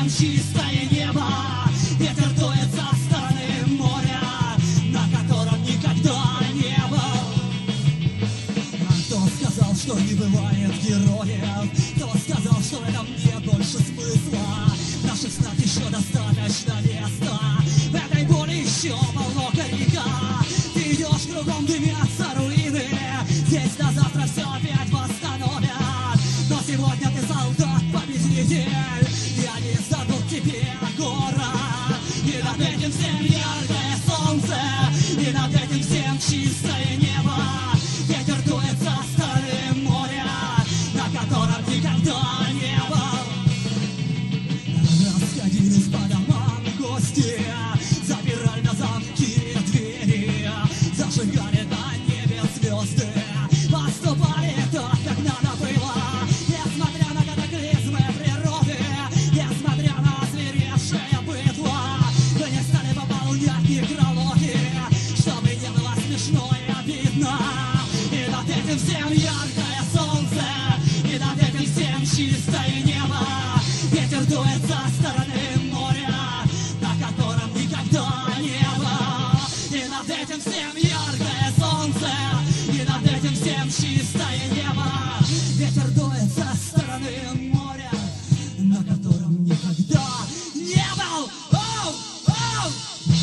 всем чистое небо. Ветер дует со стороны моря, на котором никогда не был. А кто сказал, что не бывает героев? Кто сказал, что в этом нет больше смысла? В наших снах еще достаточно места, в этой боли еще полно коряка. Ты идешь, кругом дымятся руины, здесь на завтра все опять восстановят. Но сегодня ты солдат-победитель, и они сдадут тебе город. И над этим всем яркое солнце, и над этим всем чистое небо. Ветер дует со стороны моря, на котором никогда не был. Расходились по домам гости, запирали на замки двери, зажигали на небе звезды, поступали так, как надо было. Несмотря на катаклизмы природы, несмотря на озверевшее быдло, мы не стали пополнять некрологи, чтобы не было смешно и обидно. И над этим всем яркое солнце, и над этим всем чистое небо. Ветер дует со стороны моря, на котором никогда не было. И над этим всем яркое солнце, и над этим всем чистое небо. Ветер дует со стороны моря, на котором никогда не был. Оу! Оу!